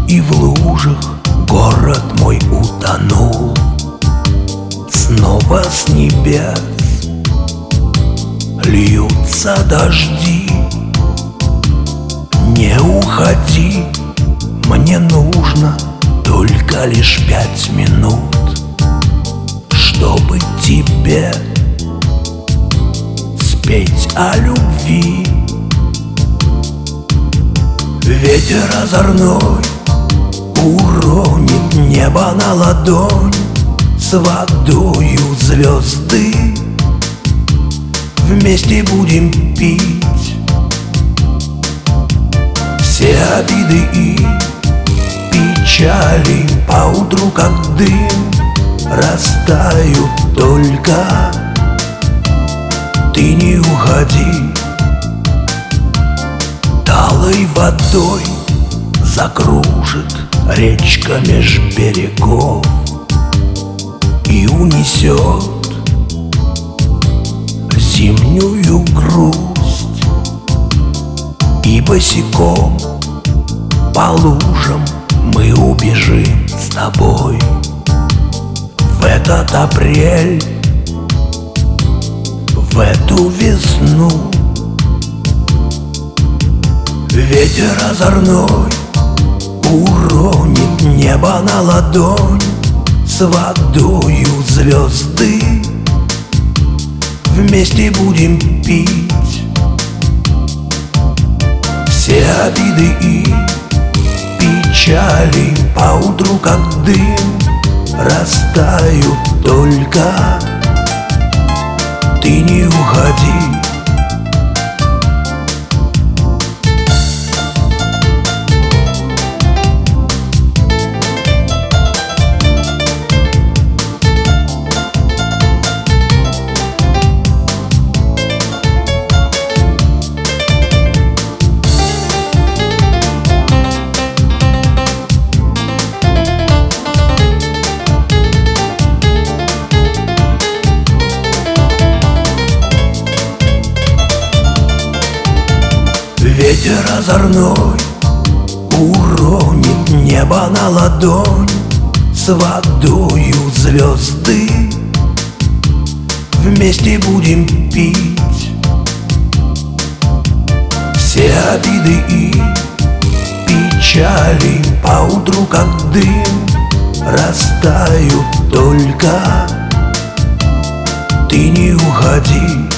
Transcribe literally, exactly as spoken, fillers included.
И в лужах город мой утонул. Снова с небес льются дожди. Не уходи, мне нужно только лишь пять минут, чтобы тебе спеть о любви. Ветер озорной уронит небо на ладонь с водою звезды. Вместе будем пить все обиды и печали. Поутру, как дым, растают только. Ты не уходи, талой водой закружит речка меж берегов и унесет зимнюю грусть. И босиком по лужам мы убежим с тобой в этот апрель, в эту весну. Ветер озорной уронит небо на ладонь с водою звезды. Вместе будем пить все обиды и печали. Поутру, как дым, растают только. Ты не уходи. Ветер озорной уронит небо на ладонь с водою звезды. Вместе будем пить все обиды и печали. Поутру, как дым, растают только. Ты не уходи.